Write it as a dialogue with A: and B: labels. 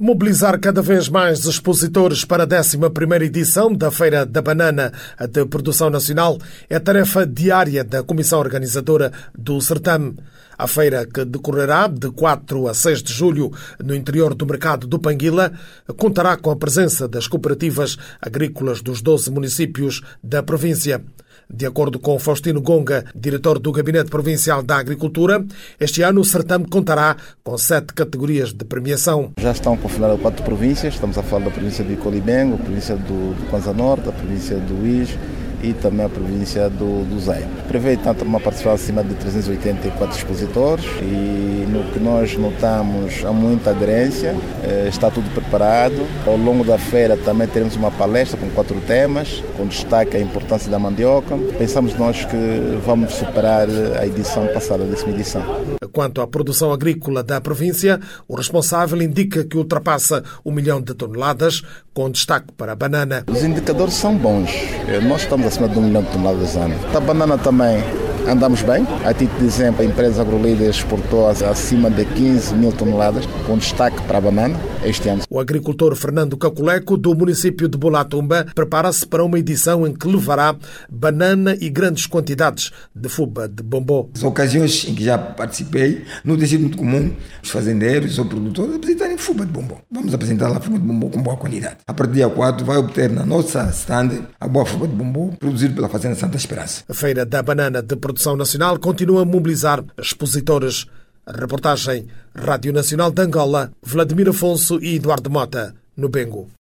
A: Mobilizar cada vez mais expositores para a 11ª edição da Feira da Banana de Produção Nacional é tarefa diária da Comissão Organizadora do certame. A feira, que decorrerá de 4 a 6 de julho no interior do mercado do Panguila, contará com a presença das cooperativas agrícolas dos 12 municípios da província. De acordo com Faustino Gonga, diretor do Gabinete Provincial da Agricultura, este ano o certame contará com 7 categorias de premiação.
B: Já estão confinadas 4 províncias, estamos a falar da província de Icolibengo, a província do Kwanza Norte, a província do Uís e também a província do Zaire. Prevê tanto uma participação acima de 384 expositores e no que nós notamos há muita aderência, está tudo preparado. Ao longo da feira também teremos uma palestra com 4 temas, com destaque à importância da mandioca. Pensamos nós que vamos superar a edição passada, a 10ª edição.
A: Quanto à produção agrícola da província, o responsável indica que ultrapassa 1 milhão de toneladas, com destaque para a banana.
B: Os indicadores são bons. Nós estamos acima de 1 milhão de toneladas ano. A banana também andamos bem. A título de exemplo, a empresa AgroLíder exportou acima de 15 mil toneladas, com destaque para a banana este ano.
A: O agricultor Fernando Caculeco, do município de Bolatumba, prepara-se para uma edição em que levará banana e grandes quantidades de fuba de bombom.
C: As ocasiões em que já participei, não tem sido muito comum os fazendeiros ou produtores apresentarem fuba de bombom. Vamos apresentar lá fuba de bombom com boa qualidade. A partir do dia 4 vai obter na nossa stand a boa fuba de bombom produzida pela Fazenda Santa Esperança.
A: A Feira da Banana de Produção Nacional continua a mobilizar expositores. A reportagem Rádio Nacional de Angola, Vladimir Afonso e Eduardo Mota, no Bengo.